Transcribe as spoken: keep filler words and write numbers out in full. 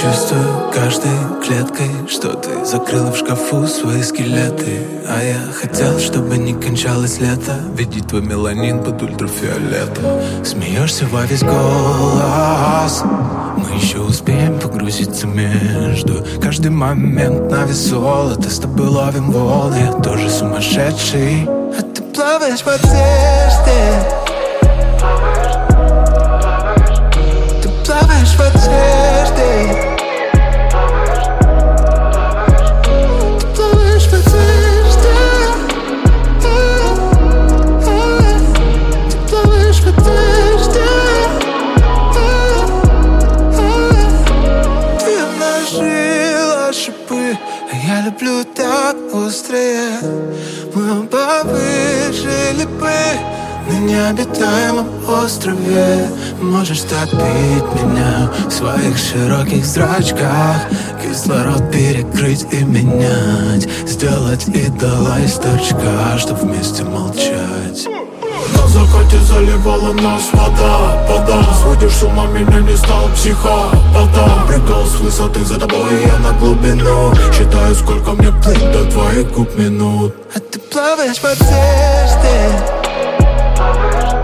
чувствую каждой клеткой, что ты закрыла в шкафу свои скелеты. А я хотел, чтобы не кончалось лето, видеть твой меланин под ультрафиолетом. Смеешься во весь голос, мы еще успеем погрузиться между. Каждый момент на вес золота, с тобой ловим волны. Я тоже сумасшедший, а ты плаваешь в одежде. Ты плаваешь в одежде. Ты плаваешь в одежде. Ты плаваешь в одежде. Ты обнажила шипы, а я люблю так острее. Мы оба выжили бы на необитаемом острове. Можешь топить меня в своих широких зрачках, кислород перекрыть и менять, сделать идола из торчка, чтоб вместе молчать. На закате заливала нас вода, вода. Сводишь с ума, меня не стал психопатом. Прыгал с высоты за тобой, я на глубину. Считаю, сколько мне плыть до твоих губ минут. А ты плаваешь в одежде.